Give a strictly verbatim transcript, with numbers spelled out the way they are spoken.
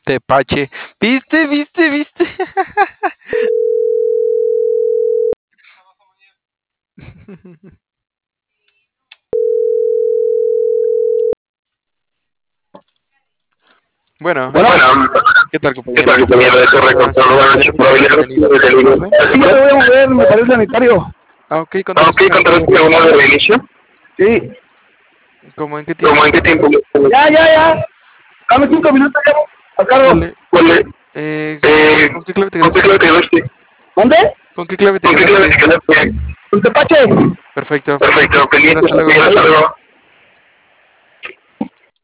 Tepache. ¿Viste, viste, viste? Bueno, Bueno, ¿qué tal, ¿qué compañero tal, de compañero de Torre? Torre Buenas Control? Buenas noches, probabilidades bienvenido. de ¿Cómo peligro. puedo ayudarle? Sí, ya te voy a mover, me parece sanitario. Ah, ok, Ah, ok, ¿contraste con alguna ¿contrataste alguna de reinicio? reinicio? Sí. ¿Cómo en qué ¿Cómo tiempo? en qué tiempo? Ya, ya, ya. Dame cinco minutos, ya. A cargo. Dale. Vale. Eh, Eh, ¿con qué clave te ¿con qué quedaste? clave te quedaste? ¿Dónde? ¿Con qué clave te ¿Con qué clave quedaste? te quedaste? ¿Con Tepache? Perfecto, Perfecto, pendientes, compañero, pendiente, hasta luego. hasta luego.